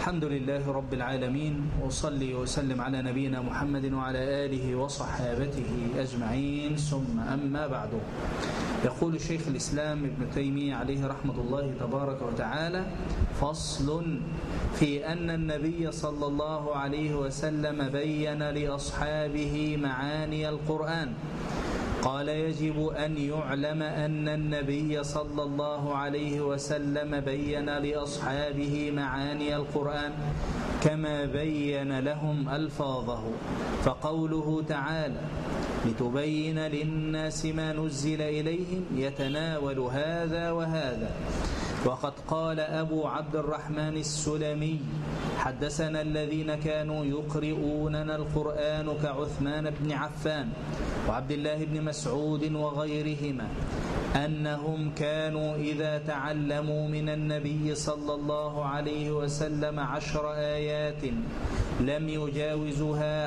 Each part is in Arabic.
الحمد لله رب العالمين، وصلي وسلم على نبينا محمد وعلى آله وصحابته أجمعين، ثم أما بعد. يقول شيخ الإسلام ابن تيمية عليه رحمة الله تبارك وتعالى: فصل في أن النبي صلى الله عليه وسلم بين لأصحابه معاني القرآن. قال: يجب أن يعلم أن النبي صلى الله عليه وسلم بين لأصحابه معاني القرآن كما بين لهم ألفاظه، فقوله تعالى: لتبين للناس ما نزل إليهم يتناول هذا وهذا. وقد قال أبو عبد الرحمن السلمي: حدثنا الذين كانوا يقرؤوننا القرآن كعثمان بن عفان وعبد الله بن مسعود وغيرهما أنهم كانوا إذا تعلموا من النبي صلى الله عليه وسلم 10 آيات لم يجاوزوها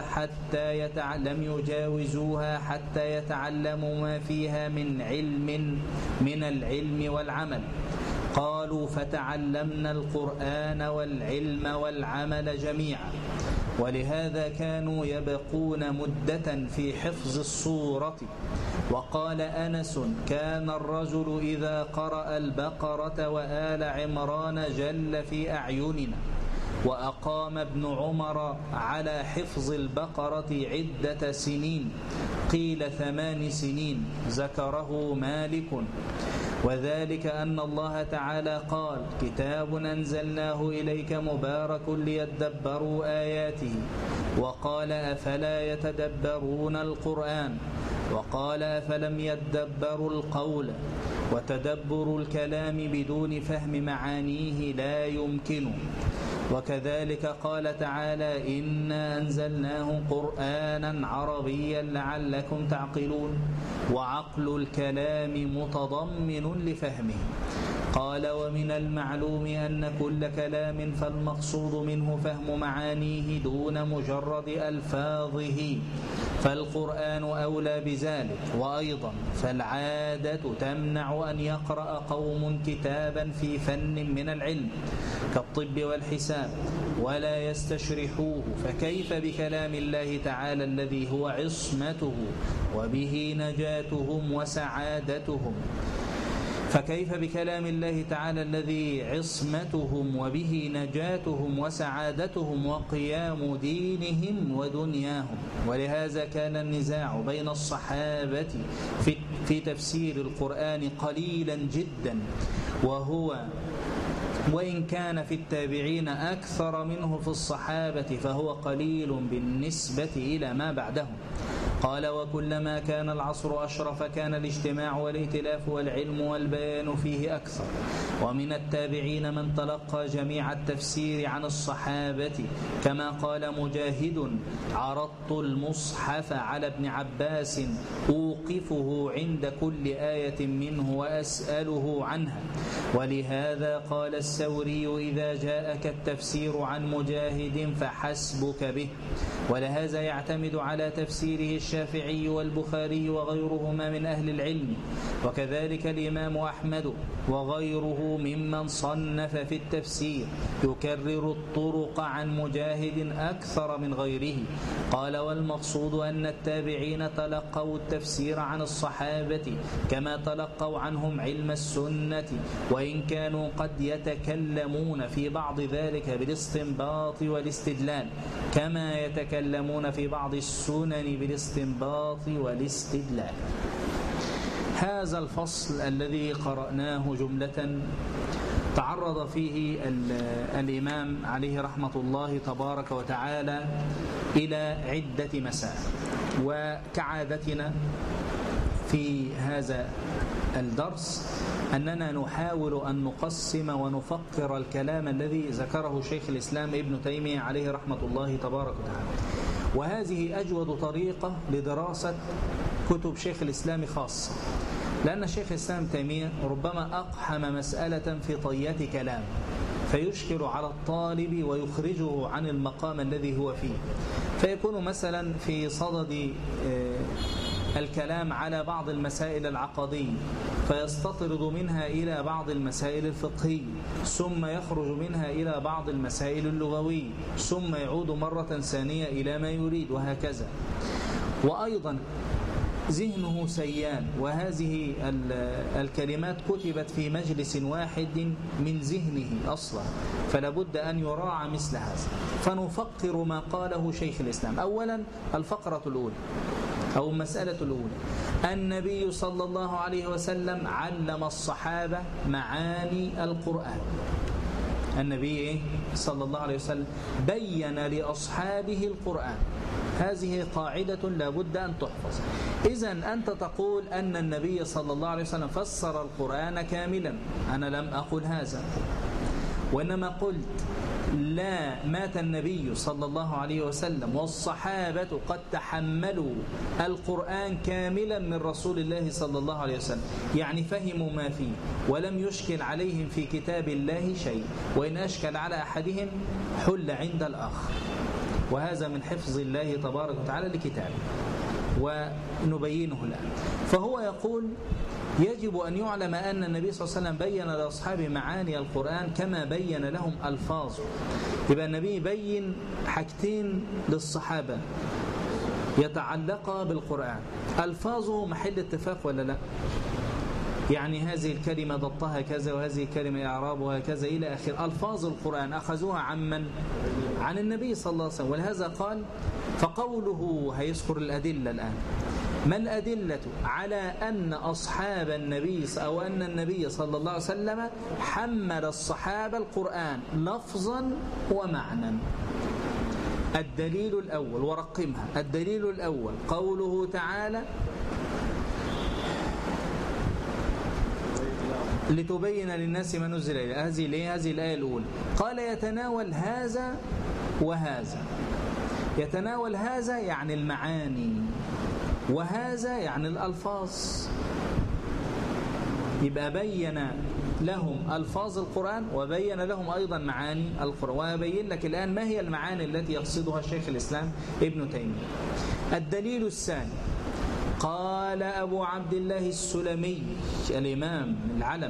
حتى يتعلموا ما فيها من العلم والعمل. قالوا: فتعلمنا القرآن والعلم والعمل جميعا. ولهذا كانوا يبقون مدة في حفظ الصورة. وقال أنس: كان الرجل إذا قرأ البقرة وآل عمران جل في أعيننا. وأقام ابن عمر على حفظ البقرة عدة سنين، قيل 8 سنين، ذكره مالك. وذلك أن الله تعالى قال: كتاب أنزلناه إليك مبارك ليدبروا آياته. وقال: أفلا يتدبرون القرآن. وقال: أفلم يدبروا القول. وتدبر الكلام بدون فهم معانيه لا يمكن. وكذلك قال تعالى: إنا أنزلناه قرآنا عربيا لعلكم تعقلون. وعقل الكلام متضمن لفهمه. قال: ومن المعلوم أن كل كلام فالمقصود منه فهم معانيه دون مجرد ألفاظه، فالقرآن أولى بذلك. وأيضا فالعادة تمنع أن يقرأ قوم كتابا في فن من العلم كالطب والحساب ولا يستشرحوه، فكيف بكلام الله تعالى الذي هو عصمته وبه نجاتهم وسعادتهم؟ فكيف بكلام الله تعالى الذي عصمتهم وبه نجاتهم وسعادتهم وقيام دينهم ودنياهم؟ ولهذا كان النزاع بين الصحابة في تفسير القرآن قليلا جدا، وإن كان في التابعين أكثر منه في الصحابة فهو قليل بالنسبة إلى ما بعدهم. قال: وكلما كان العصر أشرف كان الاجتماع والائتلاف والعلم والبيان فيه أكثر. ومن التابعين من تلقى جميع التفسير عن الصحابة، كما قال مجاهد: عرضت المصحف على ابن عباس أوقفه عند كل آية منه وأسأله عنها. ولهذا قال الثوري: إذا جاءك التفسير عن مجاهد فحسبك به. ولهذا يعتمد على تفسيره الشافعي والبخاري وغيرهما من أهل العلم، وكذلك الإمام أحمد وغيره ممن صنف في التفسير يكرر الطرق عن مجاهد أكثر من غيره. قال: والمقصود أن التابعين تلقوا التفسير عن الصحابة كما تلقوا عنهم علم السنة، وإن كانوا قد يتكلمون في بعض ذلك بالاستنباط والاستدلال كما يتكلمون في بعض السنن بالاستنباط والاستدلال. هذا الفصل الذي قرأناه جملة تعرض فيه الإمام عليه رحمة الله تبارك وتعالى إلى عدة مسائل. وكعادتنا في هذا الدرس أننا نحاول أن نقسم ونفكر الكلام الذي ذكره شيخ الإسلام ابن تيمية عليه رحمة الله تبارك وتعالى. وهذه أجود طريقة لدراسة كتب شيخ الإسلام خاصة، لأن شيخ الإسلام تيمية ربما أقحم مسألة في طيات كلام فيشكل على الطالب ويخرجه عن المقام الذي هو فيه، فيكون مثلا في صدد الكلام على بعض المسائل العقدية فيستطرد منها إلى بعض المسائل الفقهية، ثم يخرج منها إلى بعض المسائل اللغوية، ثم يعود مرة ثانية إلى ما يريد، وهكذا. وأيضا ذهنه سيان، وهذه الكلمات كتبت في مجلس واحد من ذهنه أصلا، فلا بد أن يراعى مثل هذا. فنفكر ما قاله شيخ الإسلام. أولا الفقرة الأولى أو المسألة الأولى: النبي صلى الله عليه وسلم علم الصحابة معاني القرآن. النبي صلى الله عليه وسلم بين لأصحابه القرآن. هذه قاعدة لا بد أن تحفظ. إذن أنت تقول أن النبي صلى الله عليه وسلم فسر القرآن كاملا. أنا لم أقل هذا، وإنما قلت لا، مات النبي صلى الله عليه وسلم والصحابة قد تحملوا القرآن كاملا من رسول الله صلى الله عليه وسلم، يعني فهموا ما فيه ولم يشكل عليهم في كتاب الله شيء، وإن أشكل على أحدهم حل عند الآخر. وهذا من حفظ الله تبارك وتعالى لكتابه، ونبينه الآن. فهو يقول يجب أن يعلم أن النبي صلى الله عليه وسلم بين لأصحابه معاني القرآن كما بين لهم ألفاظه. يبقى النبي بين حاجتين للصحابة يتعلق بالقرآن، ألفاظه محل اتفاق ولا لا؟ يعني هذه الكلمة ضبطها كذا، وهذه الكلمة إعرابها كذا إلى آخر. ألفاظ القرآن أخذوها عن من؟ عن النبي صلى الله عليه وسلم. ولهذا قال، فقوله هيذكر الأدلة الآن. ما الأدلة على أن أصحاب النبي أو أن النبي صلى الله عليه وسلم حمل الصحابة القرآن لفظا ومعنى؟ الدليل الأول، ورقمها: الدليل الأول قوله تعالى: لتبين للناس ما نزل إليه. هذه الآية الأولى. قال يتناول هذا وهذا. يتناول هذا يعني المعاني، وهذا يعني الألفاظ. يبقى بين لهم ألفاظ القرآن وبين لهم أيضا معاني القرآن. وأبين لك الآن ما هي المعاني التي يقصدها شيخ الإسلام ابن تيمية. الدليل الثاني: قال أبو عبد الله السلمي الإمام العلم: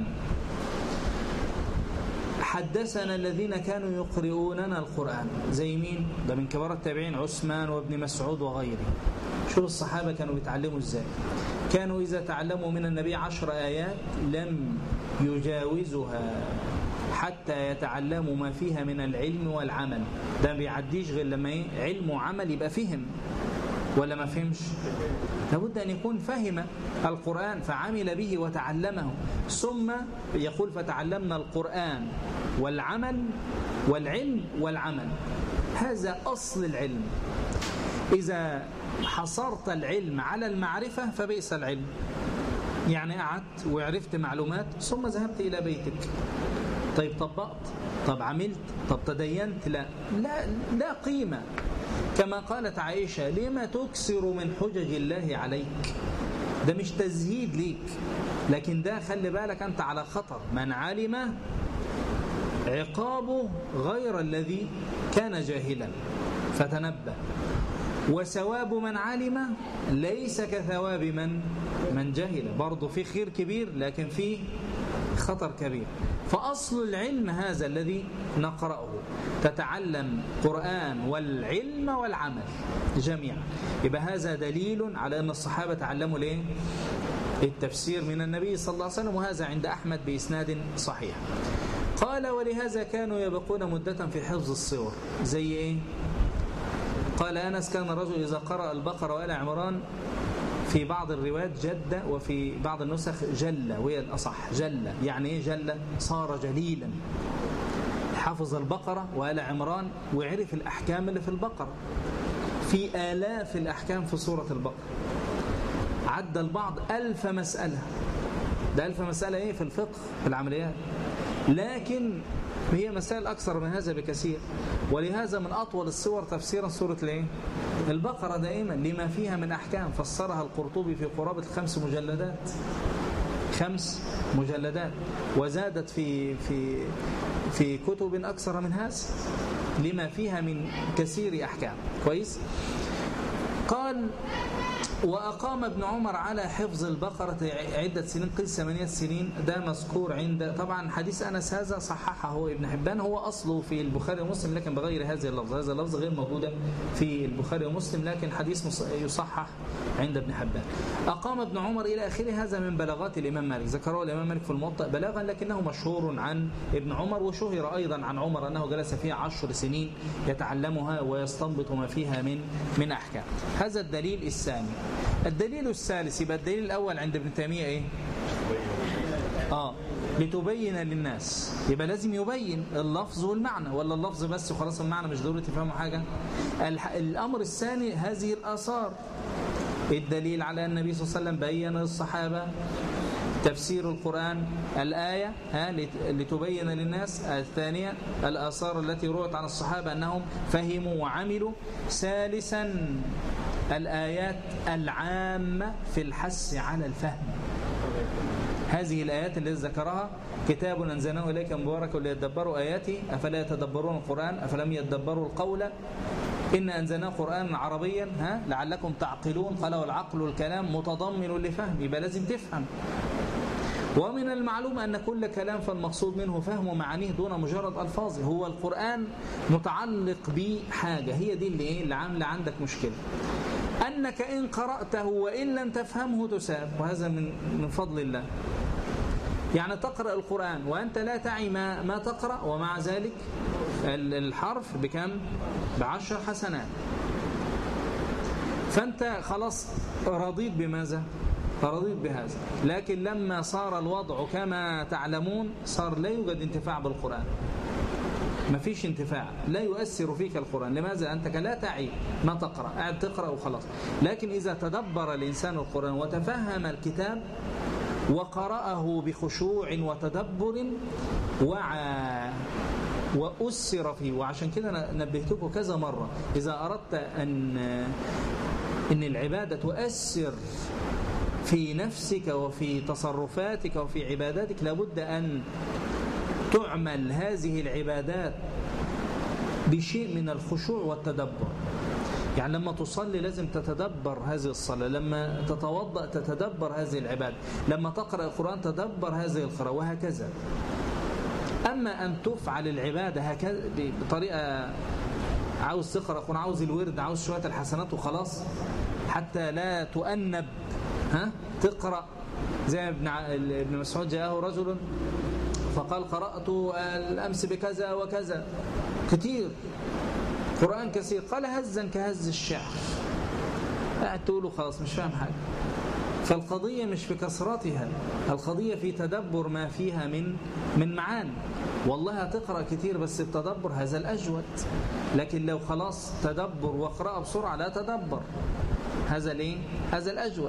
حدثنا الذين كانوا يقرؤوننا القرآن. زي مين؟ ده من كبار التابعين، عثمان وابن مسعود وغيره. شوف الصحابة كانوا بيتعلموا ازاي. كانوا إذا تعلموا من النبي 10 آيات لم يجاوزها حتى يتعلموا ما فيها من العلم والعمل. ده بيعديش غير لما علم وعمل يبقى فهم، ولا ما فهمش؟ لابد أن يكون فهم القرآن فعمل به وتعلمه. ثم يقول: فتعلمنا القرآن والعمل والعلم والعمل. هذا أصل العلم. إذا حصرت العلم على المعرفة فبئس العلم. يعني قعدت وعرفت معلومات ثم ذهبت إلى بيتك، طيب طبقت؟ طب عملت؟ طب تدينت؟ لا قيمة. كما قالت عائشة: لما تكسر من حجج الله عليك؟ ده مش تزهيد ليك، لكن ده خلي بالك أنت على خطر. من علم عقابه غير الذي كان جاهلا فتنبه، وثواب من علم ليس كثواب من جهل. برضه في خير كبير لكن في خطر كبير. فأصل العلم هذا الذي نقرأه، تتعلم قرآن والعلم والعمل جميعا. يبقى هذا دليل على أن الصحابة تعلموا ليه؟ التفسير من النبي صلى الله عليه وسلم، وهذا عند أحمد بإسناد صحيح. قال: ولهذا كانوا يبقون مدة في حفظ الصور. زي إيه؟ قال أنس: كان الرجل إذا قرأ البقرة وآل عمران، في بعض الروايات جد، وفي بعض النسخ جل، وهي الأصح. جل يعني إيه؟ جل صار جليلا. حفظ البقرة وآل عمران وعرف الأحكام اللي في البقرة. في آلاف الأحكام في سورة البقرة. عد البعض 1000 مسألة. ده 1000 مسألة إيه في الفقه في العمليات، لكن هي مسائل أكثر من هذا بكثير. ولهذا من أطول السور تفسيرا سورة البقرة دائما، لما فيها من أحكام. فسرها القرطبي في قرابة 5 مجلدات، 5 مجلدات، وزادت في كتب أكثر من هذا لما فيها من كثير أحكام. كويس. قال: وأقام ابن عمر على حفظ البقرة عدة سنين، قيل 8 سنين. ده مذكور عند طبعا حديث أنس، هذا صححه هو ابن حبان، هو أصله في البخاري ومسلم لكن بغير هذه اللفظة. هذا اللفظ غير موجودة في البخاري ومسلم لكن حديث يصحح عند ابن حبان. أقام ابن عمر إلى آخره. هذا من بلاغات الإمام مالك، ذكره الإمام مالك في الموطأ بلاغا لكنه مشهور عن ابن عمر، وشهر أيضا عن عمر أنه جلس فيها 10 سنين يتعلمها ويستنبط ما فيها من أحكام. هذا الدليل الثاني. الدليل الثالث، يبقى الدليل الأول عند ابن تيمية إيه؟ لتبين للناس، يبقى لازم يبين اللفظ والمعنى، ولا اللفظ بس وخلاص المعنى مش ضروري تفهموا حاجة. الأمر الثاني هذه الآثار، الدليل على النبي صلى الله عليه وسلم بين للصحابة تفسير القرآن الآية لتبين للناس. الثانية الآثار التي روت عن الصحابة أنهم فهموا وعملوا. ثالثا الآيات العامة في الحث على الفهم. هذه الآيات التي ذكرها: كتاب أنزلناه إليك مبارك ليدبروا آياته أفلا يتدبرون القرآن أفلم يدبروا القول إن أنزلناه قرآنا عربيا لعلكم تعقلون. قال والعقل الكلام متضمن لفهم، يبقى لازم تفهم. ومن المعلوم أن كل كلام فالمقصود منه فهم معانيه دون مجرد ألفاظه. هو القرآن متعلق بحاجة، هي دي اللي عاملة عندك مشكلة، أنك إن قرأته وإن لم تفهمه تساب، وهذا من فضل الله. يعني تقرأ القرآن وأنت لا تعي ما تقرأ، ومع ذلك الحرف بكم؟ ب10 حسنات. فأنت خلاص رضيت بماذا؟ فرضيت بهذا. لكن لما صار الوضع كما تعلمون صار لا يوجد انتفاع بالقرآن، ما فيش انتفاع، لا يؤثر فيك القرآن. لماذا؟ أنت لا تعي ما تقرأ، قاعد تقرأ وخلاص. لكن إذا تدبر الإنسان القرآن وتفهم الكتاب وقرأه بخشوع وتدبر وعى وأسر فيه. وعشان كده نبهتكم كذا مرة، إذا أردت أن العبادة تؤثر في نفسك وفي تصرفاتك وفي عباداتك لابد أن تعمل هذه العبادات بشيء من الخشوع والتدبر. يعني لما تصلي لازم تتدبر هذه الصلاة، لما تتوضأ تتدبر هذه العبادة، لما تقرأ القرآن تدبر هذه القراءة، وهكذا. أما أن تفعل العبادة هكذا بطريقة عاوز تقرأ القرآن، عاوز الورد، عاوز شوية الحسنات وخلاص، حتى لا تؤنب تقرأ زي ابن مسعود جاءه رجل فقال قرأت الأمس بكذا وكذا كتير، قرآن كثير. قال هزا كهز الشعر، قاعد تقوله خلاص مش فاهم حاجة. فالقضية مش في كثرتها، القضية في تدبر ما فيها من معاني. والله هتقرأ كتير بس بتدبر، هذا الأجود. لكن لو خلاص تدبر واقرأ بسرعة لا تدبر، هذا ليه؟ هذا الأجود.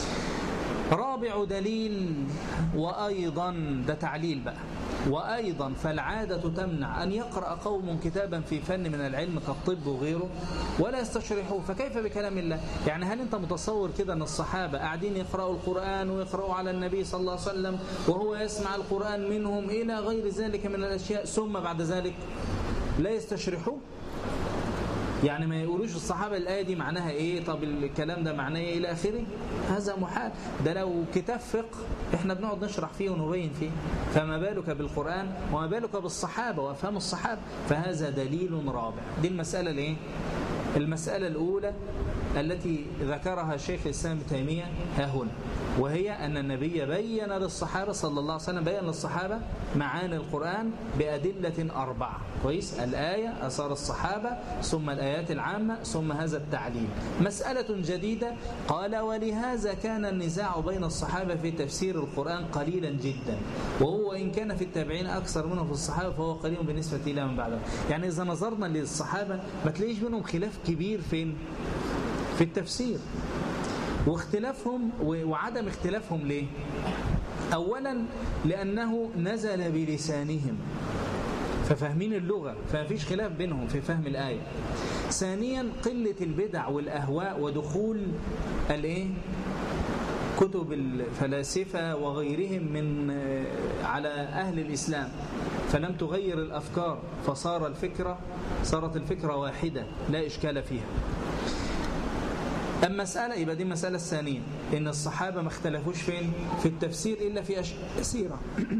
رابع دليل، وأيضا ده تعليل بقى، وأيضا فالعادة تمنع أن يقرأ قوم كتابا في فن من العلم كالطب وغيره ولا يستشرحوه، فكيف بكلام الله؟ يعني هل أنت متصور كده أن الصحابة قاعدين يقرأوا القرآن ويقرأوا على النبي صلى الله عليه وسلم وهو يسمع القرآن منهم إلى غير ذلك من الأشياء ثم بعد ذلك لا يستشرحوه؟ يعني ما يقولوش الصحابة الآية دي معناها إيه، طب الكلام ده معناه إيه إلى آخره؟ هذا محال. ده لو كتاب فقه إحنا بنقعد نشرح فيه ونبين فيه، فما بالك بالقرآن وما بالك بالصحابة وأفهام الصحابة؟ فهذا دليل رابع. دي المسألة الإيه؟ المسألة الأولى التي ذكرها الشيخ الإسلام ابن تيمية ها هنا، وهي أن النبي بين للصحابة صلى الله عليه وسلم، بين للصحابة معاني القرآن بأدلة 4. كويس؟ الآية، أثار الصحابة، ثم الآيات العامة، ثم هذا التعليل. مسألة جديدة، قال ولهذا كان النزاع بين الصحابة في تفسير القرآن قليلا جدا، وهو إن كان في التابعين أكثر منه في الصحابة فهو قليل بالنسبة إلى من بعدهم. يعني إذا نظرنا للصحابة ما تلاقيش منهم خلاف كبير فين؟ في التفسير. واختلافهم وعدم اختلافهم ليه؟ أولا لأنه نزل بلسانهم ففاهمين اللغة، فمفيش خلاف بينهم في فهم الآية. ثانيا قلة البدع والأهواء ودخول كتب الفلاسفة وغيرهم من على أهل الإسلام، فلم تغير الأفكار، صارت الفكرة واحدة لا إشكال فيها. أما مسألة يبقى دي مسألة الثانية، إن الصحابة ما اختلفوش فين في التفسير إلا في أشياء كثيرة.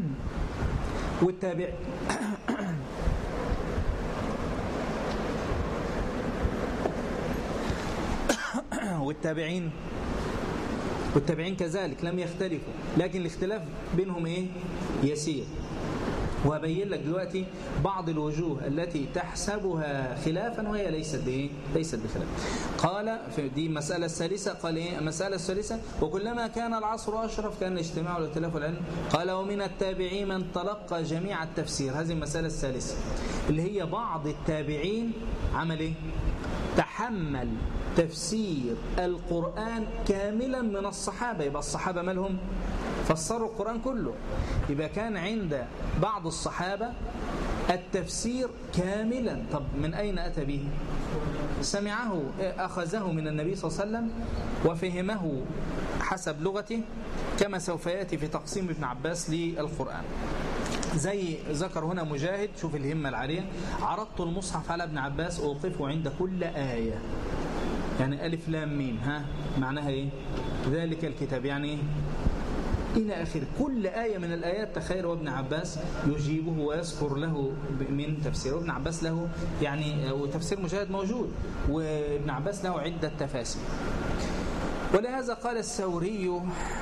والتابعين كذلك لم يختلفوا، لكن الاختلاف بينهم إيه؟ يسير. وهبين لك دلوقتي بعض الوجوه التي تحسبها خلافا وهي ليست بخلاف. قال في دي مسألة الثالثة، قال إيه؟ المسألة الثالثة: وكلما كان العصر أشرف كان الاجتماع والائتلاف والعلم. قال: ومن التابعين من تلقى جميع التفسير. هذه المسألة الثالثة اللي هي بعض التابعين عمل إيه؟ تحمل تفسير القرآن كاملا من الصحابة. يبقى الصحابة مالهم؟ فسروا القرآن كله. يبقى كان عند بعض الصحابة التفسير كاملا. طب من أين أتى به؟ سمعه، أخذه من النبي صلى الله عليه وسلم وفهمه حسب لغته، كما سوف يأتي في تقسيم ابن عباس للقرآن. زي ذكر هنا مجاهد، شوف الهمة العالية: عرضت المصحف على ابن عباس أوقفه عند كل آية. يعني ألف لام ميم، معناها إيه؟ ذلك الكتاب، يعني إيه؟ إلى آخر كل آية من الآيات. تخيل وابن عباس يجيبه ويذكر له من تفسير. وابن عباس له يعني، وتفسير مجاهد موجود، وابن عباس له عدة تفاسير. ولهذا قال الثوري،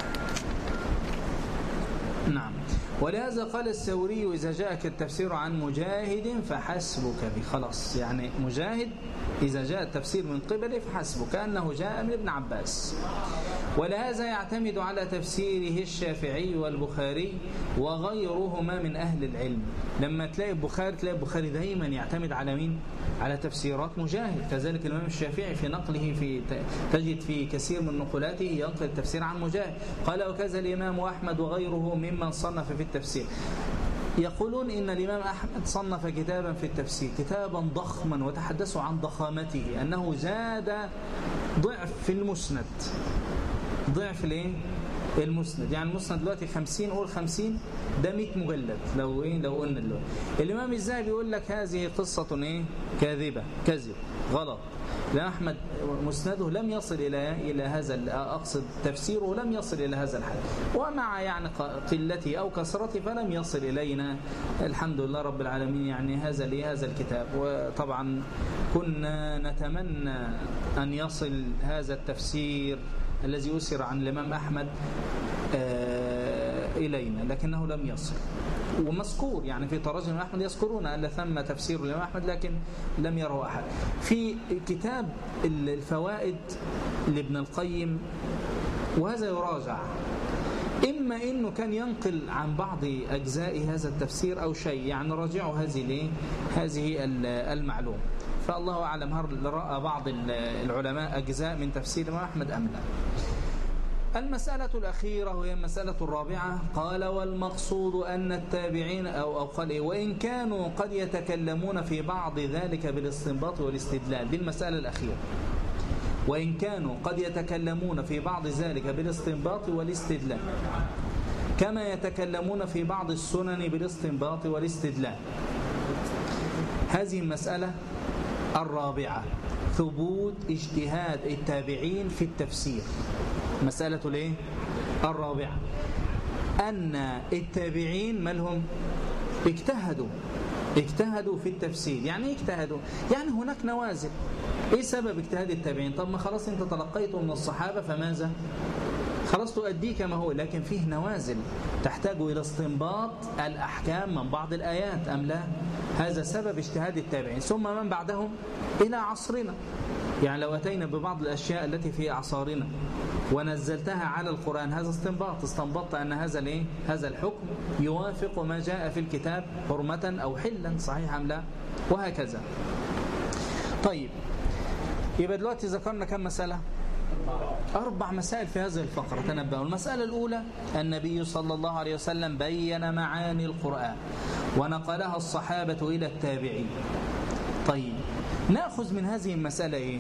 ولهذا قال الثوري: إذا جاءك التفسير عن مجاهد فحسبك به. خلاص، يعني مجاهد إذا جاء التفسير من قبله فحسبك، كأنه جاء من ابن عباس. ولهذا يعتمد على تفسيره الشافعي والبخاري وغيرهما من أهل العلم. لما تلاقي البخاري دايما يعتمد على مين؟ على تفسيرات مجاهد. كذلك الإمام الشافعي في نقله تجد في كثير من نقلاته ينقل التفسير عن مجاهد. قال: وكذا الإمام أحمد وغيره ممن صنف في التفسير. يقولون إن الإمام أحمد صنف كتابا في التفسير، كتابا ضخما، وتحدثوا عن ضخامته، أنه زاد ضعف في المسند، ضعف المسند. يعني المسند دلوقتي 50، قول 50 ده 100 مجلد لو قلنا دلوقتي. الإمام الذهبي يقول لك هذه قصة كاذبة، كذب، غلط. لأن أحمد مسنده لم يصل إلى هذا، أقصد تفسيره لم يصل إلى هذا الحد، ومع يعني قلته أو كثرته فلم يصل إلينا الحمد لله رب العالمين. يعني هذا الكتاب، وطبعا كنا نتمنى أن يصل هذا التفسير الذي أسر عن الإمام أحمد إلينا، لكنه لم يصل. ومذكور يعني في تراجم أحمد يذكرون أن ثم تفسير الإمام أحمد، لكن لم يره أحد. في كتاب الفوائد لابن القيم، وهذا يراجع، إما إنه كان ينقل عن بعض أجزاء هذا التفسير أو شيء، يعني راجعوا هذه المعلومة. فالله أعلم هل رأى بعض العلماء أجزاء من تفسير الإمام أحمد أم لا. المسألة الأخيرة وهي المسألة الرابعة. قال: والمقصود أن التابعين أو قال وإن كانوا قد يتكلمون في بعض ذلك بالاستنباط والاستدلال. دي المسألة الأخيرة. وإن كانوا قد يتكلمون في بعض ذلك بالاستنباط والاستدلال، كما يتكلمون في بعض السنن بالاستنباط والاستدلال. هذه المسألة الرابعة، ثبوت اجتهاد التابعين في التفسير. مسألة الرابعة أن التابعين مالهم اجتهدوا في التفسير. يعني اجتهدوا، يعني هناك نوازل. ايه سبب اجتهاد التابعين؟ طب ما خلاص انت تلقيته من الصحابة، فماذا؟ خلاص تؤديه كما هو، لكن فيه نوازل تحتاج إلى استنباط الأحكام من بعض الآيات أم لا؟ هذا سبب اجتهاد التابعين. ثم من بعدهم إلى عصرنا، يعني لو أتينا ببعض الأشياء التي في أعصارنا ونزلتها على القرآن، هذا استنبطت أن هذا الحكم يوافق ما جاء في الكتاب حرمة أو حلا، صحيح أم لا؟ وهكذا. طيب، يبقى دلوقتي ذكرنا كم مسألة؟ 4 مسائل في هذه الفقرة. تنبهوا. المسألة الأولى: النبي صلى الله عليه وسلم بين معاني القرآن ونقلها الصحابة إلى التابعين. طيب، نأخذ من هذه المسألة إيه؟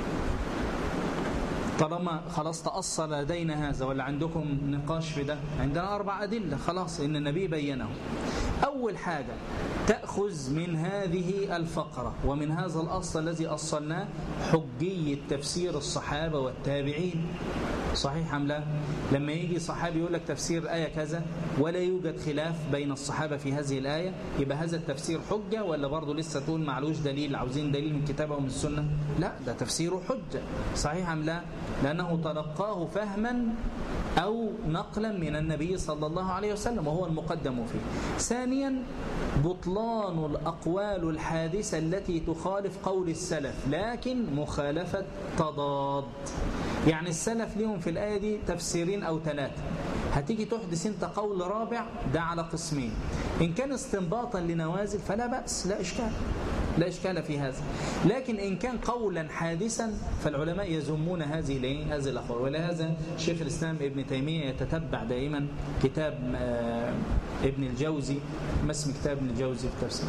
طالما خلاص تأصل لدينا هذا، ولا عندكم نقاش في ده؟ عندنا 4 أدلة خلاص إن النبي بينه. أول حاجة تأخذ من هذه الفقرة ومن هذا الأصل الذي أصلناه حجية تفسير الصحابة والتابعين. صحيح أم لا؟ لما يجي صحابي يقول لك تفسير آية كذا ولا يوجد خلاف بين الصحابة في هذه الآية، يبقى هذا التفسير حجة ولا برضه لسه تقول معلوش دليل، عاوزين دليل من كتابه ومن السنة؟ لا، ده تفسيره حجة. صحيح أم لا؟ لأنه تلقاه فهما أو نقلا من النبي صلى الله عليه وسلم وهو المقدم فيه. ثانيا بطلان الأقوال الحادثة التي تخالف قول السلف لكن مخالفة تضاد. يعني السلف لهم في الآية دي تفسيرين أو ثلاثة، هتيجي تحدث انت قول رابع، ده على قسمين. إن كان استنباطا لنوازل فلا بأس، لا إشكال في هذا. لكن إن كان قولا حادثا فالعلماء يذمون هذه الأقوال. ولهذا شيخ الإسلام ابن تيمية يتتبع دائما كتاب ابن الجوزي. ما اسم كتاب ابن الجوزي في التفسير؟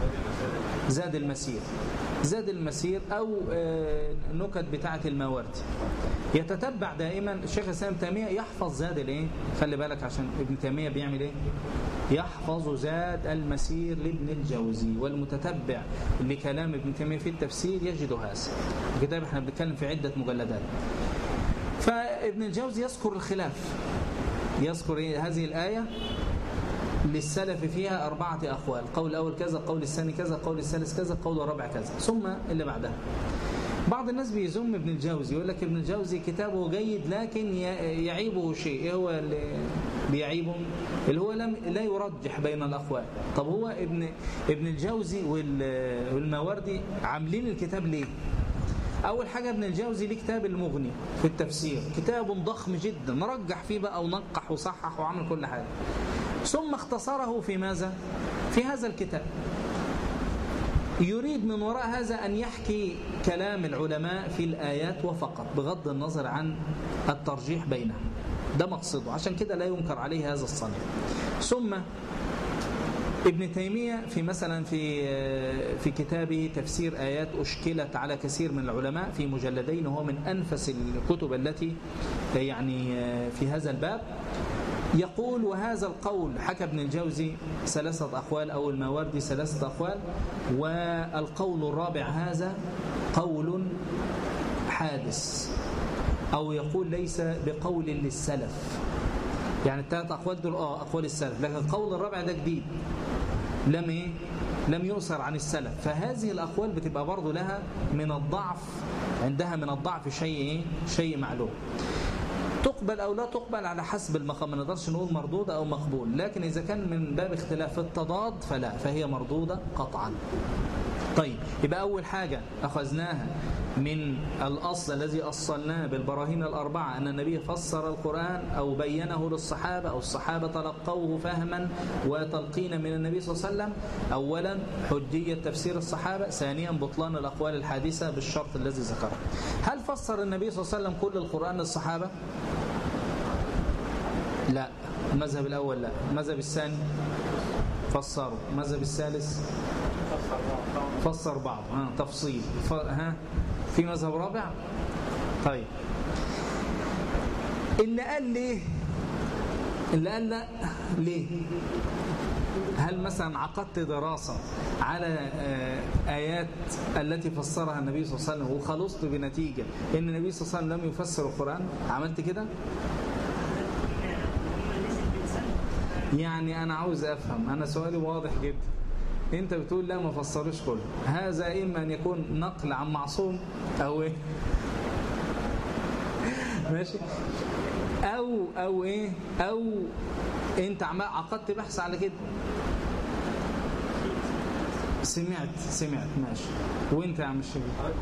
زاد المسير أو نكت بتاعة الماوردي. يتتبع دائما الشيخ الإسلام ابن تيمية يحفظ زاد الايه، خلي بالك عشان ابن تيمية بيعمل ايه، يحفظ زاد المسير لابن الجوزي. والمتتبع لكلام ابن تيمية في التفسير يجد هذا الكتاب. احنا بنتكلم في عدة مجلدات. فابن الجوزي يذكر الخلاف، يذكر هذه الآية للسلف فيها 4 أقوال، القول الأول كذا، القول الثاني كذا، القول الثالث كذا، القول الرابع كذا، ثم اللي بعدها. بعض الناس بيذم ابن الجوزي، يقول لك ابن الجوزي كتابه جيد لكن يعيبه شيء. ايه هو اللي بيعيبه؟ اللي هو لا يرجح بين الأقوال. طب هو ابن الجوزي والماوردي عاملين الكتاب ليه؟ أول حاجة ابن الجوزي ليه كتاب المغني في التفسير، كتاب ضخم جدا، رجح فيه بقى ونقح وصحح وعمل كل حاجة، ثم اختصره في ماذا؟ في هذا الكتاب. يريد من وراء هذا أن يحكي كلام العلماء في الآيات وفقط بغض النظر عن الترجيح بينهم، ده مقصده، عشان كده لا ينكر عليه هذا الصنع. ثم ابن تيمية في مثلا في كتابه تفسير آيات أشكلت على كثير من العلماء في مجلدين، وهو من أنفس الكتب التي يعني في هذا الباب، يقول وهذا القول حكى ابن الجوزي 3 أقوال أو الماوردي 3 أقوال، والقول الرابع هذا قول حادث، أو يقول ليس بقول للسلف. يعني ال3 أقوال دول أقوال السلف، لكن القول الرابع ده جديد لم يؤثر عن السلف. فهذه الأقوال بتبقى برضو لها من الضعف، عندها من الضعف شيء معلوم، تقبل أو لا تقبل على حسب المقام. ما نقدرش نقول مردودة أو مقبول، لكن إذا كان من باب اختلاف التضاد فهي مردودة قطعا. طيب، يبقى أول حاجة أخذناها من الأصل الذي أصلناه بالبراهين 4 أن النبي فسر القرآن أو بينه للصحابة أو الصحابة تلقوه فهما وتلقينا من النبي صلى الله عليه وسلم. أولا حجية تفسير الصحابة، ثانيا بطلان الأقوال الحادثة بالشرط الذي ذكره. هل فسر النبي صلى الله عليه وسلم كل القرآن للصحابة؟ لا، المذهب الأول لا. المذهب الثاني فسروا. المذهب الثالث فسر بعض تفصيل. في مذهب رابع. طيب، اللي قال ليه؟ اللي قال لا ليه؟ هل مثلا عقدت دراسة على آيات التي فسرها النبي صلى الله عليه وسلم وخلصت بنتيجة إن النبي صلى الله عليه وسلم لم يفسر القرآن؟ عملت كده؟ يعني أنا عاوز أفهم، أنا سؤالي واضح جدا. أنت بتقول لا ما فسروش كله، هذا إما أن يكون نقل عن معصوم أو إيه؟ ماشي، أو إيه؟ أو أنت عقدت بحث على كده، سمعت ماشي. وأنت يا عم الشيخ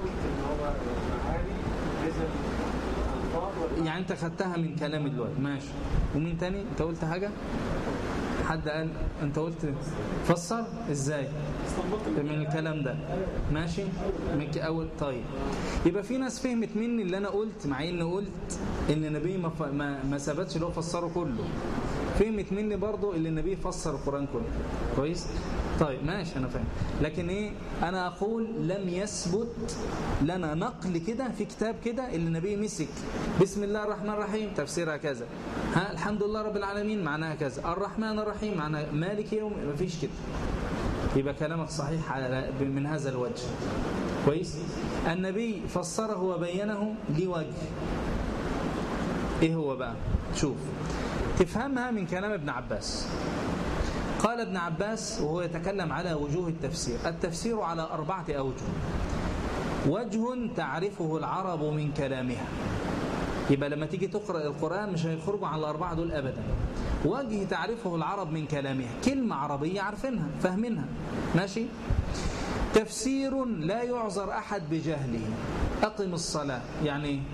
يعني أنت خدتها من كلام دلوقتي، ماشي. ومين تاني؟ أنت قلت حاجة؟ حد قال؟ أنت قلت فسر إزاي من الكلام ده؟ ماشي أول. طيب، يبقى في ناس فهمت مني اللي أنا قلت، مع إني قلت إن النبي ما ثبتش اللي هو فسره كله. فهمت مني برضو اللي النبي فسر القرآن كله. كويس؟ طيب ماشي، أنا فاهم. لكن إيه؟ أنا أقول لم يثبت لنا نقل كده في كتاب كده اللي النبي مسك بسم الله الرحمن الرحيم تفسيرها كذا، الحمد لله رب العالمين معناها كذا، الرحمن الرحيم معناها مالك يوم، ما فيش كده. يبقى كلامك صحيح من هذا الوجه. كويس. النبي فسره وبينه لوجه، ايه هو بقى؟ شوف تفهمها من كلام ابن عباس. قال ابن عباس وهو يتكلم على وجوه التفسير: التفسير على 4 أوجه. وجه تعرفه العرب من كلامها، يبقى لما تيجي تقرأ القرآن مش هيخرجوا عن ال4 دول أبدا. وجه تعرفه العرب من كلامها، كلمة عربية عارفينها فاهمينها، ماشي. تفسير لا يعذر أحد بجهله: أقم الصلاة يعني ايه؟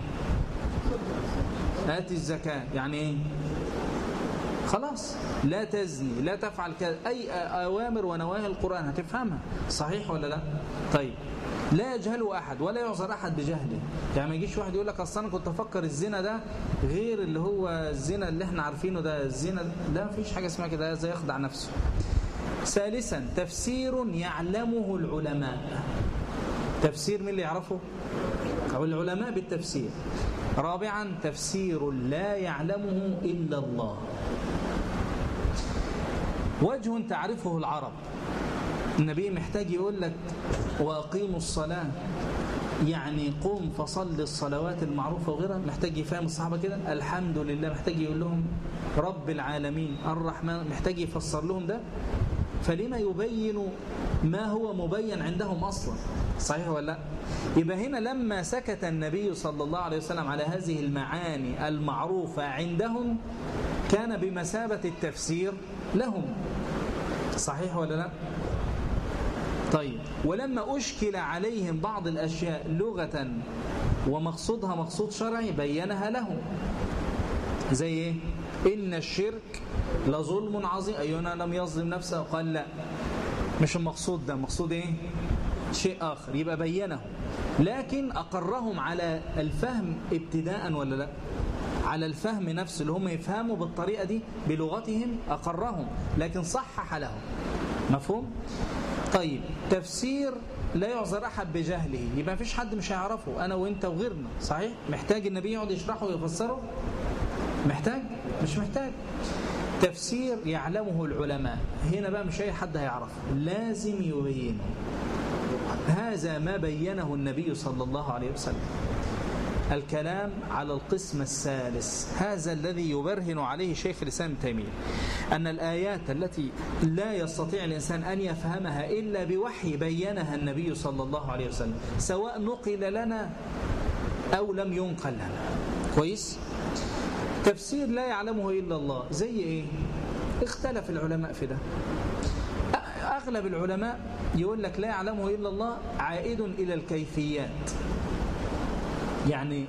آتي الزكاة يعني ايه؟ خلاص. لا تزني، لا تفعل كذا، أي أوامر ونواهي القرآن هتفهمها، صحيح ولا لا؟ طيب. لا يجهله أحد ولا يعذر أحد بجهله، يعني ما يجيش واحد يقول لك أصلا أنا كنت أفكر الزنا ده غير اللي هو الزنا اللي احنا عارفينه ده الزنا، لا مفيش حاجة اسمها كده، زي يخدع نفسه. ثالثا تفسير يعلمه العلماء. تفسير من اللي يعرفه؟ أو العلماء بالتفسير. رابعا تفسير لا يعلمه إلا الله. وجه تعرفه العرب، النبي محتاج يقول لك وأقيموا الصلاة يعني قوم فصل الصلوات المعروفة وغيرها، محتاج يفهم الصحابة كده. الحمد لله محتاج يقول لهم رب العالمين الرحمن، محتاج يفسر لهم ده. فلما يبين ما هو مبين عندهم أصلا، صحيح ولا لا؟ يبقى هنا لما سكت النبي صلى الله عليه وسلم على هذه المعاني المعروفة عندهم كان بمثابة التفسير لهم، صحيح ولا لا؟ طيب. ولما أشكل عليهم بعض الأشياء لغة ومقصودها مقصود شرعي بينها لهم، زي إيه؟ إن الشرك لظلم عظيم، أينا لم يظلم نفسه؟ قال لا، مش المقصود ده، مقصود إيه؟ شيء آخر، يبقى بينه. لكن أقرهم على الفهم ابتداء ولا لا؟ على الفهم نفسه اللي هم يفهموا بالطريقة دي بلغتهم، أقرهم، لكن صحح لهم. مفهوم؟ طيب. تفسير لا يعذر أحد بجهله، يبقى مفيش حد مش هيعرفه، أنا وإنت وغيرنا، صحيح؟ محتاج النبي يقعد يشرحه ويفسره؟ محتاج؟ مش محتاج. تفسير يعلمه العلماء، هنا بقى مش أي حد هيعرفه، لازم يبينه. هذا ما بينه النبي صلى الله عليه وسلم. الكلام على القسم الثالث، هذا الذي يبرهن عليه شيخ الإسلام ابن تيمية، أن الآيات التي لا يستطيع الإنسان أن يفهمها إلا بوحي بينها النبي صلى الله عليه وسلم، سواء نقل لنا أو لم ينقل لنا. كويس؟ تفسير لا يعلمه إلا الله، زي إيه؟ اختلف العلماء في ده. أغلب العلماء يقول لك لا يعلمه إلا الله عائد إلى الكيفيات، يعني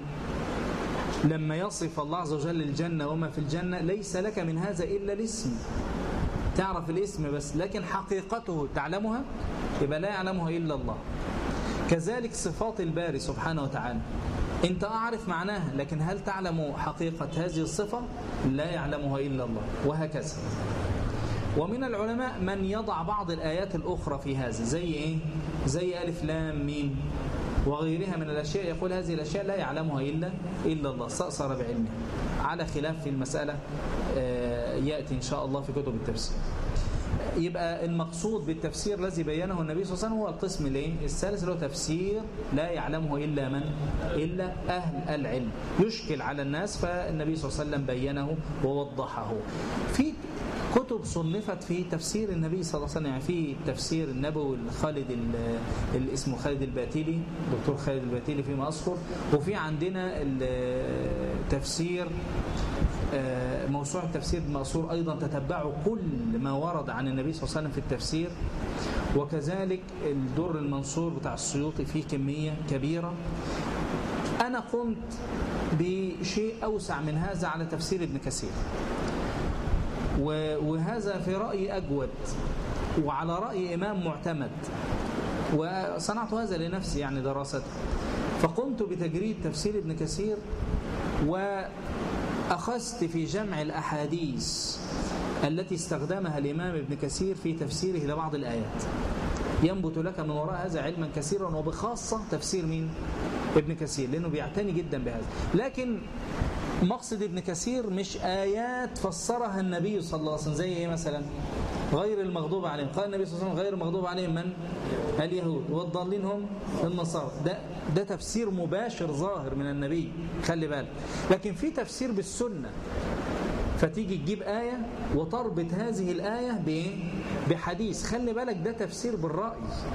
لما يصف الله عز وجل الجنة وما في الجنة ليس لك من هذا إلا الاسم، تعرف الاسم بس، لكن حقيقته تعلمها؟ يبقى لا يعلمها إلا الله. كذلك صفات الباري سبحانه وتعالى، أنت أعرف معناها، لكن هل تعلم حقيقة هذه الصفة؟ لا يعلمها إلا الله، وهكذا. ومن العلماء من يضع بعض الآيات الأخرى في هذا، زي إيه؟ زي ألف لام ميم وغيرها من الأشياء، يقول هذه الأشياء لا يعلمها إلا الله، استأثر بعلمه، على خلاف في المسألة يأتي إن شاء الله في كتب التفسير. يبقى المقصود بالتفسير الذي بينه النبي صلى الله عليه وسلم هو القسم الثالث، اللي هو تفسير لا يعلمه إلا من؟ إلا أهل العلم، يشكل على الناس، فالنبي صلى الله عليه وسلم بينه ووضحه. في كتب صنفت في تفسير النبي صلى الله عليه وسلم، يعني في تفسير النبوي خالد اللي اسمه خالد الباتيلي، دكتور خالد الباتيلي فيما أذكر، وفي عندنا التفسير موسوعة التفسير المأثور أيضا، تتبعوا كل ما ورد عن النبي صلى الله عليه وسلم في التفسير. وكذلك الدر المنصور بتاع السيوطي فيه كمية كبيرة. أنا قمت بشيء أوسع من هذا على تفسير ابن كثير، وهذا في رأيي أجود وعلى رأي إمام معتمد، وصنعت هذا لنفسي يعني دراسته. فقمت بتجريد تفسير ابن كثير، وأخذت في جمع الأحاديث التي استخدمها الإمام ابن كثير في تفسيره لبعض الآيات. ينبت لك من وراء هذا علما كثيرا، وبخاصة تفسير مين؟ ابن كثير، لأنه بيعتني جدا بهذا. لكن مقصد ابن كثير مش آيات فسرها النبي صلى الله عليه وسلم، زي إيه مثلا؟ غير المغضوب عليهم. قال النبي صلى الله عليه وسلم غير المغضوب عليهم من؟ اليهود، والضالين هم النصارى. ده تفسير مباشر ظاهر من النبي، خلي بالك. لكن في تفسير بالسنة، فتيجي تجيب آية وتربط هذه الآية بحديث، خلي بالك ده تفسير بالرأي،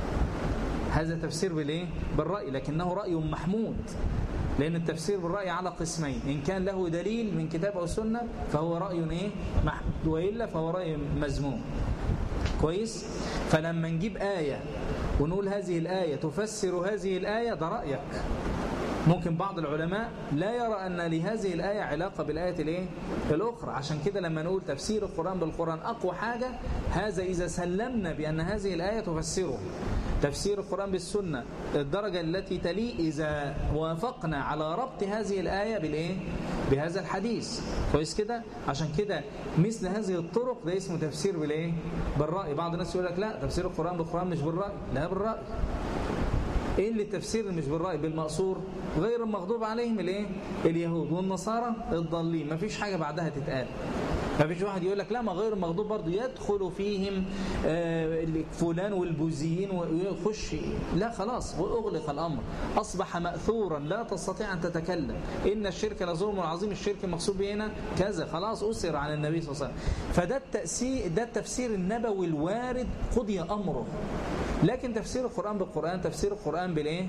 هذا تفسير بالرأي، لكنه رأي محمود، لأن التفسير بالرأي على قسمين، إن كان له دليل من كتاب أو سنة فهو رأي محمود، وإلا فهو رأي مذموم. كويس؟ فلما نجيب آية ونقول هذه الآية تفسر هذه الآية، ده رأيك. ممكن بعض العلماء لا يرى أن لهذه الآية علاقة بالآية الأخرى، عشان كده لما نقول تفسير القرآن بالقرآن أقوى حاجة، هذا إذا سلمنا بأن هذه الآية تفسره. تفسير القرآن بالسنة الدرجة التي تلي إذا وافقنا على ربط هذه الآية بهذا الحديث. كويس كده؟ عشان كده مثل هذه الطرق ده اسمه تفسير بالرأي. بعض الناس يقول لك لا، تفسير القرآن بالقرآن مش بالرأي. لا، بالرأي. ايه اللي التفسير مش بالرأي؟ بالمقصور غير المغضوب عليهم اليهود والنصارى الضالين، ما فيش حاجة بعدها تتقال. ما فيش واحد يقول لك لا، ما غير المغضوب برضه يدخل فيهم فلان والبوذيين ويخش. لا، خلاص، واغلق الامر، اصبح مأثورا، لا تستطيع ان تتكلم. ان الشرك لظلم عظيم، الشرك المقصود به هنا كذا، خلاص اسر عن النبي صلى الله عليه وسلم. فده التفسير النبوي الوارد قضي امره. لكن تفسير القرآن بالقرآن، تفسير القرآن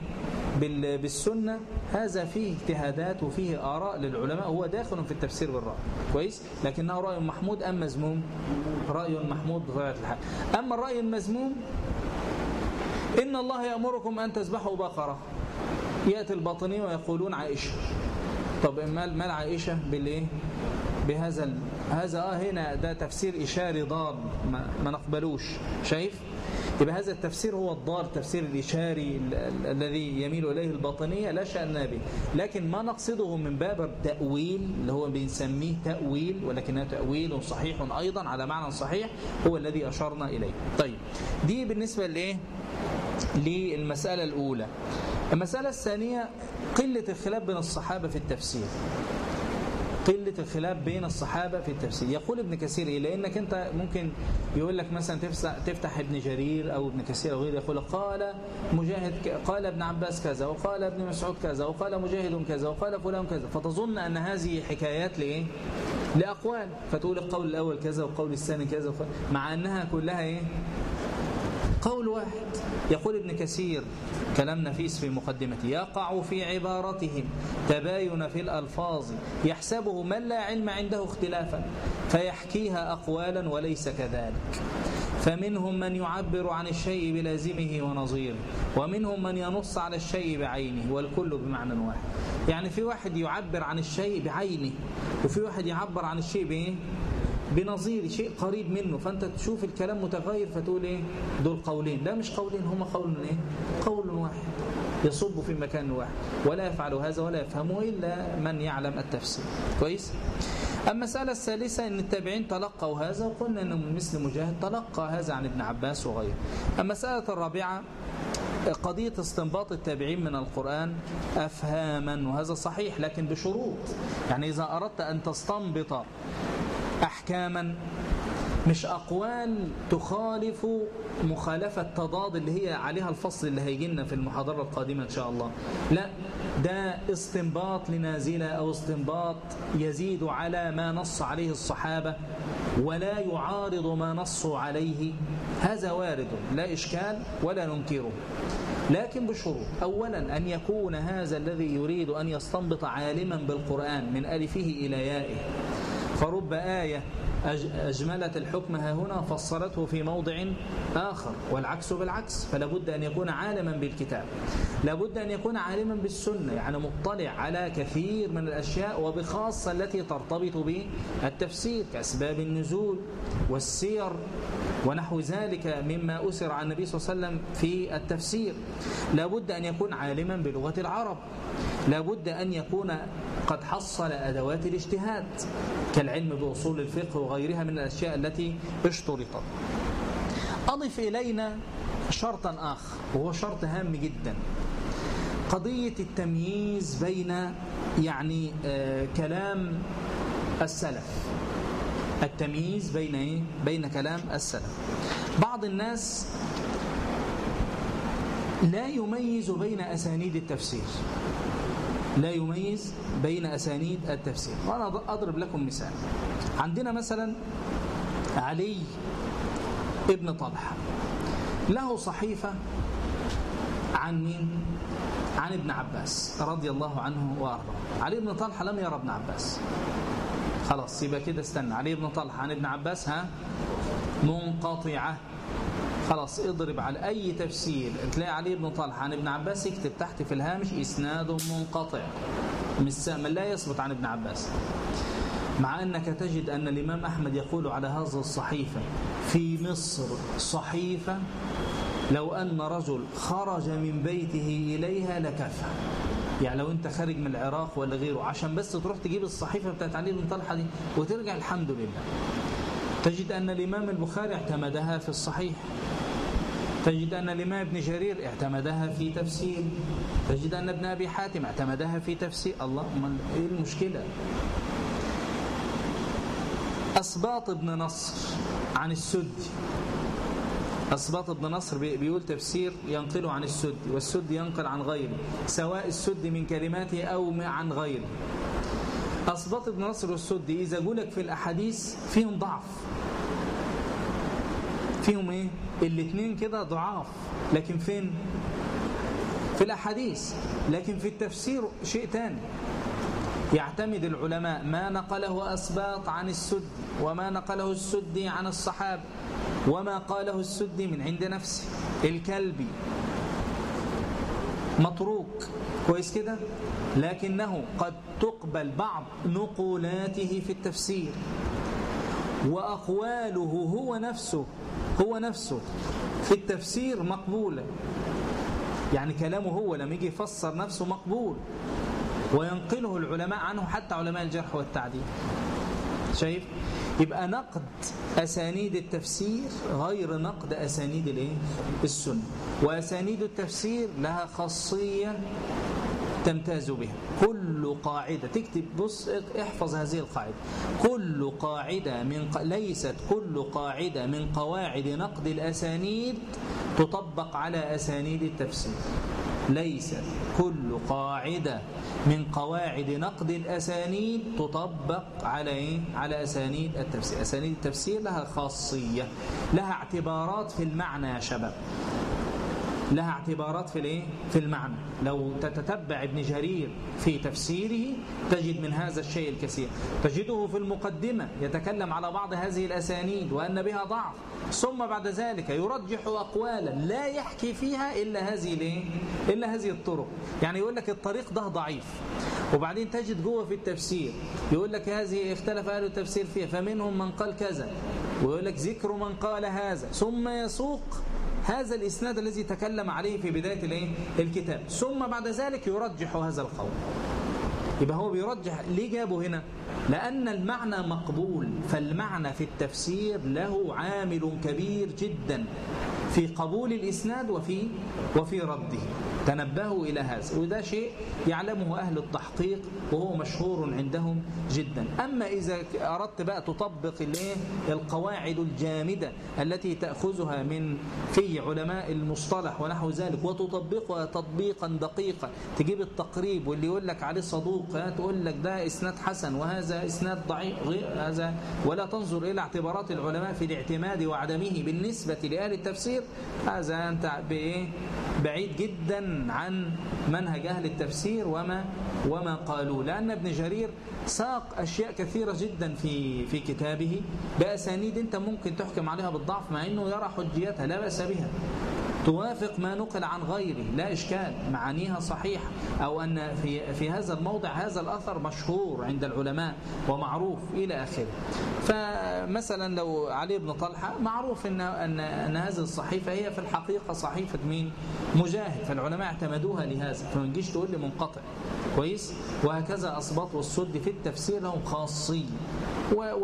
بالسنة، هذا فيه اجتهادات وفيه آراء للعلماء، هو داخل في التفسير بالرأي. كويس؟ لكنه رأي محمود أم مذموم؟ رأي محمود بطبيعة الحال. أما الرأي المذموم، إن الله يأمركم أن تذبحوا بقرة، يأتي الباطني ويقولون عائشة. طب مال عائشة بهذا هنا ده تفسير إشاري ضال، ما نقبلوش. شايف؟ يبقى هذا التفسير هو الضال، التفسير الإشاري الذي يميل إليه الباطنية، لا شأن به. لكن ما نقصده من باب التأويل اللي هو بنسميه تأويل، ولكنه تأويل صحيح أيضا على معنى صحيح، هو الذي أشرنا إليه. طيب، دي بالنسبة للمسألة الأولى. المسألة الثانية قلة الخلاف بين الصحابة في التفسير. قلة الخلاف بين الصحابة في التفسير. يقول ابن كثير لأنك أنت ممكن يقول لك مثلا تفتح ابن جرير أو ابن كثير أو غيره، يقول قال مجاهد قال ابن عباس كذا، وقال ابن مسعود كذا، وقال مجاهد كذا، وقال فلان كذا، فتظن أن هذه حكايات لأقوال، فتقول القول الأول كذا والقول الثاني كذا، مع أنها كلها قول واحد. يقول ابن كثير كلام نفيس في مقدمته: يقع في عبارتهم تباين في الألفاظ يحسبه من لا علم عنده اختلافا فيحكيها أقوالا وليس كذلك، فمنهم من يعبر عن الشيء بلازمه ونظيره، ومنهم من ينص على الشيء بعينه، والكل بمعنى واحد. يعني في واحد يعبر عن الشيء بعينه، وفي واحد يعبر عن الشيء بنظير شيء قريب منه، فأنت تشوف الكلام متغير فتقول دول قولين. لا، مش قولين، هما قول واحد يصب في مكان واحد، ولا يفعل هذا ولا يفهمه إلا من يعلم التفسير. كويس؟ المسألة الثالثة أن التابعين تلقوا هذا، وقلنا أنه من مثل مجاهد تلقى هذا عن ابن عباس وغيره. المسألة الرابعة قضية استنباط التابعين من القرآن أفهاما، وهذا صحيح لكن بشروط. يعني إذا أردت أن تستنبط أحكاما، مش أقوال تخالف مخالفة تضاد اللي هي عليها الفصل اللي هيجينا في المحاضرة القادمة إن شاء الله، لا، ده استنباط لنازلة أو استنباط يزيد على ما نص عليه الصحابة ولا يعارض ما نصوا عليه، هذا وارد لا إشكال ولا ننكره، لكن بشروط. أولا أن يكون هذا الذي يريد أن يستنبط عالما بالقرآن من ألفه إلى يائه، فرب آية أجملت الحكم هنا فصلته في موضع آخر، والعكس بالعكس. فلا بد أن يكون عالما بالكتاب، لا بد أن يكون عالما بالسنة، يعني مطلع على كثير من الأشياء، وبخاصة التي ترتبط بالتفسير كأسباب النزول والسير ونحو ذلك مما أسر عن النبي صلى الله عليه وسلم في التفسير. لا بد أن يكون عالما بلغة العرب، لا بد أن يكون قد حصل أدوات الاجتهاد كالعلم بأصول الفقه وغيرها من الأشياء التي اشترطت. أضف إلينا شرطا آخر وهو شرط هام جدا، قضية التمييز بين كلام السلف التمييز بين كلام السلف. بعض الناس لا يميز بين أسانيد التفسير، لا يميز بين أسانيد التفسير. وأنا أضرب لكم مثال. عندنا مثلا علي ابن طلحة له صحيفة عن مين؟ عن ابن عباس رضي الله عنه وأرضاه. علي ابن طلحة لم يرى ابن عباس، خلاص يبقى كده استنى. علي ابن طلحة عن ابن عباس منقطعة، خلاص اضرب على أي تفسير تلاقي علي ابن طلحة عن ابن عباس اكتب تحت في الهامش إسناد منقطع من لا يثبت عن ابن عباس. مع أنك تجد أن الإمام أحمد يقول على هذا الصحيفة في مصر صحيفة لو أن رجل خرج من بيته إليها لكفى. يعني لو أنت خارج من العراق ولا غيره عشان بس تروح تجيب الصحيفة بتاعت علي بن طلحة دي وترجع الحمد لله. تجد أن الإمام البخاري اعتمدها في الصحيح، تجد أن الإمام ابن جرير اعتمدها في تفسير، تجد أن ابن أبي حاتم اعتمدها في تفسير. الله، إيه المشكلة؟ أسباط ابن نصر عن السدي، أسباط ابن نصر بيقول تفسير ينقله عن السدي، والسدي ينقل عن غيره، سواء السدي من كلماته أو عن غيره. أسباط ابن نصر والسدي إذا قولك في الأحاديث فيهم ضعف، فيهم الاثنين كده ضعاف، لكن فين؟ في الأحاديث. لكن في التفسير شيء تاني. يعتمد العلماء ما نقله أسباط عن السدي، وما نقله السدي عن الصحابة، وما قاله السدي من عند نفسه. الكلبي متروك كويس كده، لكنه قد تقبل بعض نقولاته في التفسير، وأقواله هو نفسه في التفسير مقبولة. يعني كلامه هو لما يجي يفسر نفسه مقبول، وينقله العلماء عنه حتى علماء الجرح والتعديل. شايف؟ يبقى نقد أسانيد التفسير غير نقد أسانيد السنة. وأسانيد التفسير لها خاصية تمتاز بها. كل قاعدة تكتب، بص احفظ هذه القاعدة، كل قاعدة ليست كل قاعدة من قواعد نقد الأسانيد تطبق على أسانيد التفسير. ليست كل قاعدة من قواعد نقد الأسانيد تطبق على أسانيد التفسير. أسانيد التفسير لها خاصية، لها اعتبارات في المعنى يا شباب، لها اعتبارات في المعنى. لو تتتبع ابن جرير في تفسيره تجد من هذا الشيء الكثير. تجده في المقدمة يتكلم على بعض هذه الأسانيد وأن بها ضعف، ثم بعد ذلك يرجح أقوالا لا يحكي فيها إلا هذه الطرق. يعني يقول لك الطريق ده ضعيف، وبعدين تجد جوه في التفسير يقول لك هذه اختلف أهل التفسير فيها فمنهم من قال كذا، ويقول لك ذكر من قال هذا، ثم يسوق هذا الإسناد الذي تكلم عليه في بداية الكتاب، ثم بعد ذلك يرجح هذا القول. يبقى هو بيرجح. ليه جابه هنا؟ لأن المعنى مقبول، فالمعنى في التفسير له عامل كبير جدا في قبول الإسناد وفي رده. تنبهوا إلى هذا، وده شيء يعلمه أهل التحقيق وهو مشهور عندهم جدا. أما إذا أردت بقى تطبق القواعد الجامدة التي تأخذها من في علماء المصطلح ونحو ذلك وتطبقها تطبيقا دقيقا، تجيب التقريب واللي يقول لك عليه صدوق تقول لك ده إسناد حسن وهذا إسناد ضعيف هذا، ولا تنظر إلى اعتبارات العلماء في الاعتماد وعدمه بالنسبة لأهل التفسير، هذا أنت بعيد جدا عن منهج أهل التفسير وما قالوا. لأن ابن جرير ساق أشياء كثيرة جدا في كتابه بأسانيد أنت ممكن تحكم عليها بالضعف، مع أنه يرى حجيتها لا بأس بها، توافق ما نقل عن غيره لا إشكال، معانيها صحيحة، أو أن في هذا الموضع هذا الأثر مشهور عند العلماء ومعروف إلى آخره. فمثلا لو علي بن طلحة معروف أن هذه الصحيفة هي في الحقيقة صحيفة مين؟ مجاهد، فالعلماء اعتمدوها لهذا، فما تجيش تقول لي منقطع. كويس. وهكذا أسباط والسد في التفسير لهم خاصية.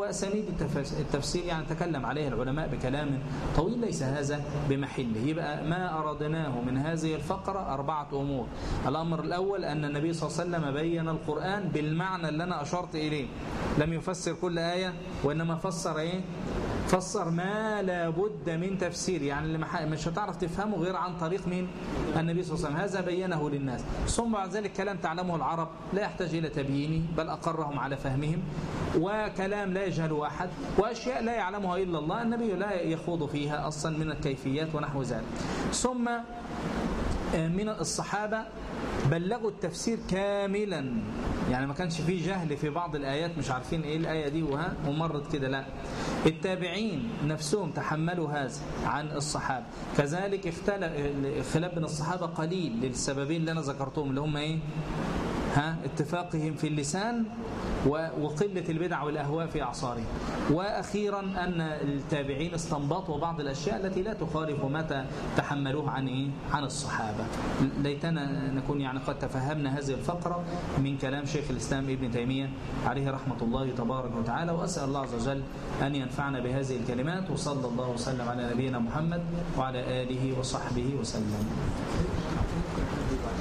وأسانيد التفسير يعني تكلم عليه العلماء بكلام طويل ليس هذا بمحله. يبقى ما أردناه من هذه الفقرة 4 أمور. الأمر الأول أن النبي صلى الله عليه وسلم بين القرآن بالمعنى اللي أنا أشرت إليه، لم يفسر كل آية وإنما فسر إيه؟ فسر ما لا بد من تفسير، يعني اللي مش هتعرف تفهمه غير عن طريق مين؟ النبي صلى الله عليه وسلم. هذا بينه للناس. ثم بعد ذلك كلام تعلمه العرب لا يحتاج إلى تبيينه، بل أقرهم على فهمهم، وكلام لا يجهله أحد، وأشياء لا يعلمها إلا الله النبي لا يخوض فيها أصلا من الكيفيات ونحو ذلك. ثم من الصحابة بلغوا التفسير كاملا، يعني ما كانش فيه جهل في بعض الآيات مش عارفين إيه الآية دي ومرت كده، لا، التابعين نفسهم تحملوا هذا عن الصحابة. كذلك اختلاف بين الصحابة قليل للسببين اللي أنا ذكرتهم، اللي هم إيه؟ اتفاقهم في اللسان وقلة البدع والأهواء في أعصارهم. وأخيرا أن التابعين استنبطوا بعض الأشياء التي لا تخالف ما تحملوه عن الصحابة. ليتنا نكون يعني قد تفهمنا هذه الفقرة من كلام شيخ الإسلام ابن تيمية عليه رحمة الله تبارك وتعالى، وأسأل الله عز وجل أن ينفعنا بهذه الكلمات، وصلى الله وسلم على نبينا محمد وعلى آله وصحبه وسلم.